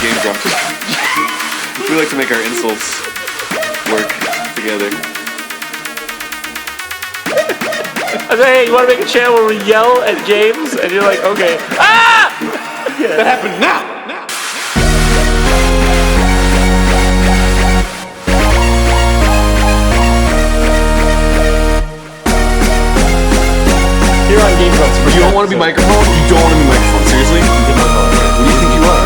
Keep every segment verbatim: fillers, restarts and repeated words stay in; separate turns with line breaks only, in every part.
Game Grumps. We like to make our insults work together.
I said, hey, you want to make a channel where we yell at James? And you're like, okay. Ah!
Yeah. That happened now! now.
Here on Game Grumps.
You don't want to be microphone? You don't want to be microphone. Seriously? Who do you think you are?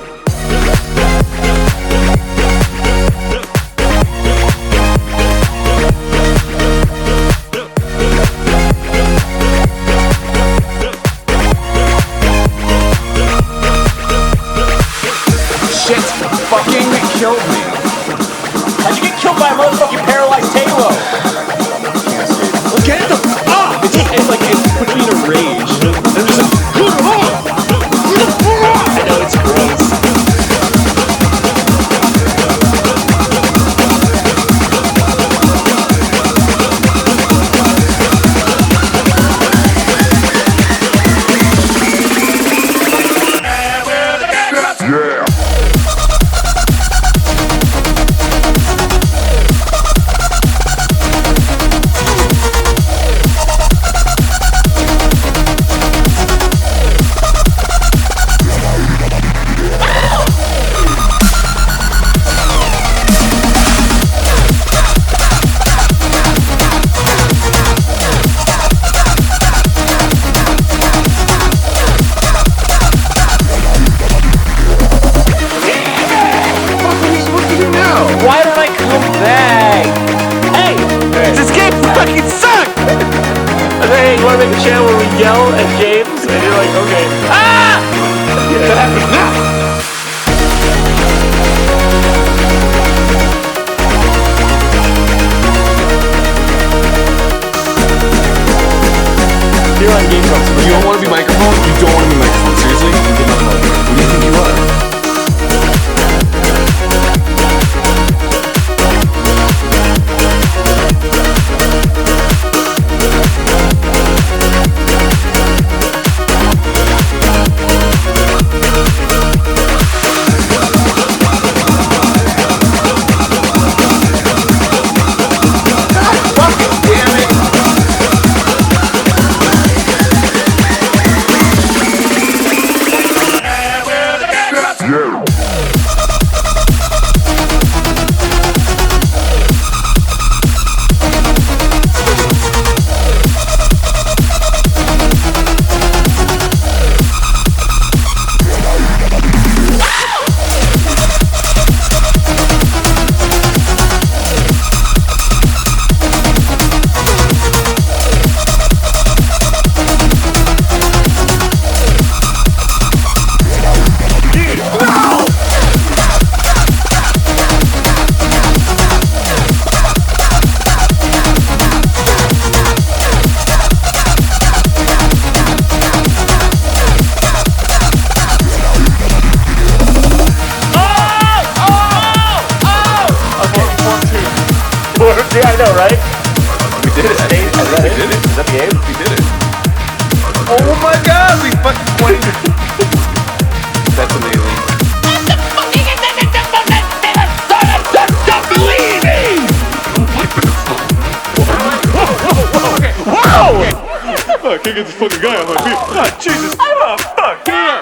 Shit fucking killed me.
How'd you get killed by a motherfucking paralyzed Halo?
Get the f- ah!
It's, it's like it puts me in a rage.
And there's a
I know it's gross.
Yeah.
Why did I come back? Hey!
This game fucking sucked!
I said, hey, you want to make a channel where we yell at James? And you're like, okay. Ah!
That happened now!
Here on Game Grumps.
You don't want to be microphone? You don't want to be microphone. Seriously? Who do you think you are?
Yeah.
Yeah, I know, right?
We did it.
State, is that
We
it?
did it.
Is that the game?
We did it. Oh my god, we fucking pointed. That's amazing.
Wow!
I can't get this fucking guy on my feet. God, Jesus.
I'm a fuck.